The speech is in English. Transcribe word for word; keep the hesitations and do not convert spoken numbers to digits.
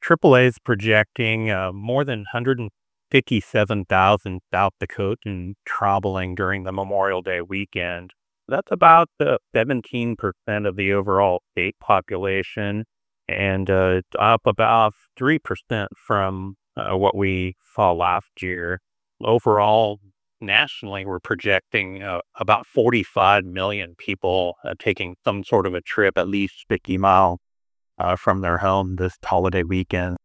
triple A is projecting uh, more than one hundred fifty-seven thousand South Dakotans traveling during the Memorial Day weekend. That's about uh, seventeen percent of the overall state population and uh, it's up about three percent from uh, what we saw last year. Overall, nationally, we're projecting uh, about forty-five million people uh, taking some sort of a trip, at least fifty miles uh, from their home this holiday weekend.